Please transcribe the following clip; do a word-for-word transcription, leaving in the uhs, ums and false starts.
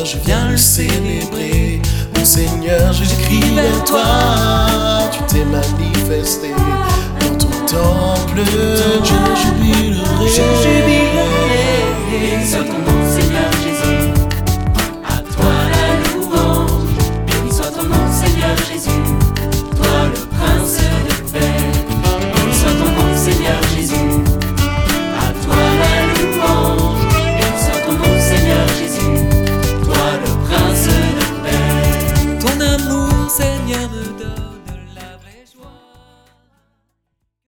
je viens le célébrer. Mon Seigneur, je crie vers toi, tu t'es manifesté dans ton temple, je jubilerai.